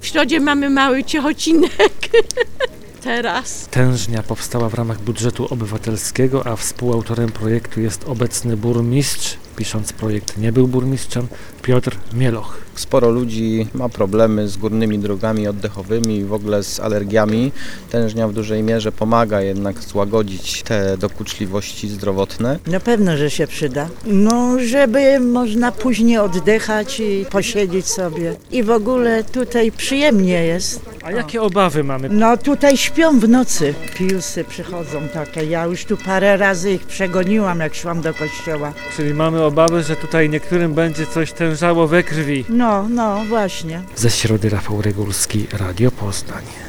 Środzie mamy mały Ciechocinek. Teraz. Tężnia powstała w ramach budżetu obywatelskiego, a współautorem projektu jest obecny burmistrz. Pisząc projekt nie był burmistrzem, Piotr Mieloch. Sporo ludzi ma problemy z górnymi drogami oddechowymi i w ogóle z alergiami. Tężnia w dużej mierze pomaga jednak złagodzić te dokuczliwości zdrowotne. Na pewno, że się przyda. No, żeby można później oddychać i posiedzieć sobie. I w ogóle tutaj przyjemnie jest. A jakie obawy mamy? No tutaj śpią w nocy. Pilsy przychodzą takie. Ja już tu parę razy ich przegoniłam, jak szłam do kościoła. Czyli mamy obawy, że tutaj niektórym będzie coś tężało we krwi. No, właśnie. Ze Środy Rafał Regulski, Radio Poznań.